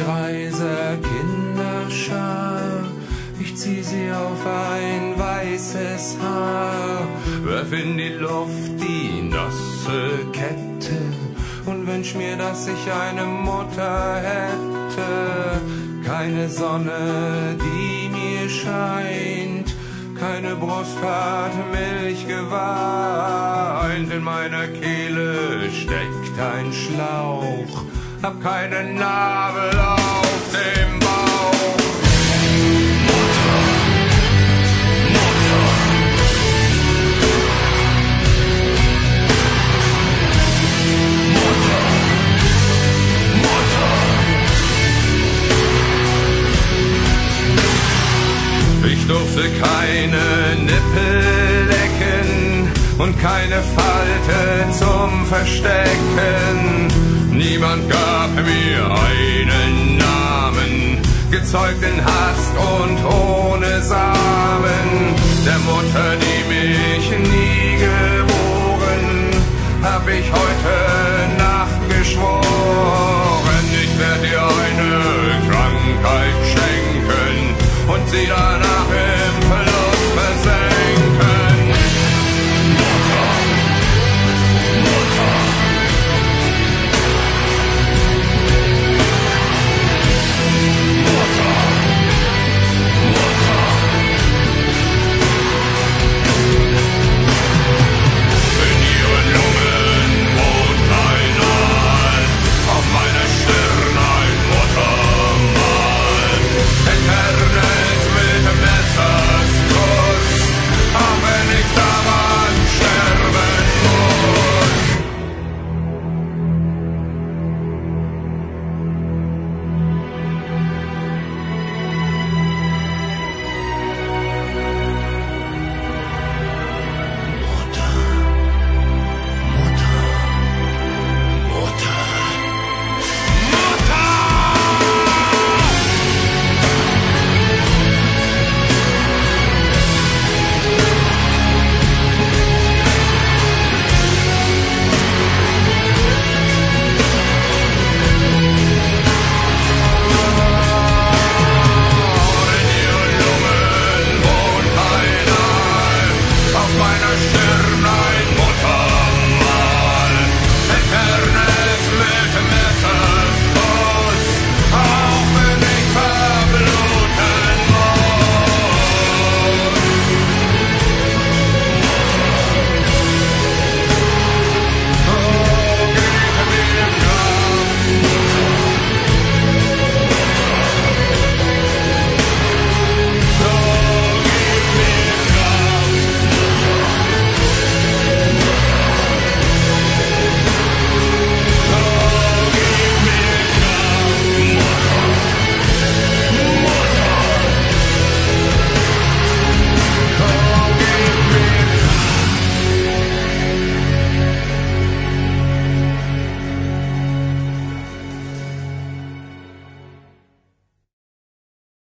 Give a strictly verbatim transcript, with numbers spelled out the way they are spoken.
greise Kinderschar. Ich zieh sie auf ein weißes Haar, werf in die Luft die nasse Kette und wünsch mir, dass ich eine Mutter hätte. Keine Sonne, die mir scheint, keine Brust hat Milch geweint. In meiner Kehle steckt ein Schlauch, hab keinen Nabel auf dem Bauch. Mutter, Mutter, Mutter, Mutter. Ich durfte keine Nippel lecken und keine Falte zum Verstecken. Niemand gab mir einen Namen, gezeugt in Hast und ohne Samen. Der Mutter, die mich nie geboren, hab ich heute Nacht geschworen.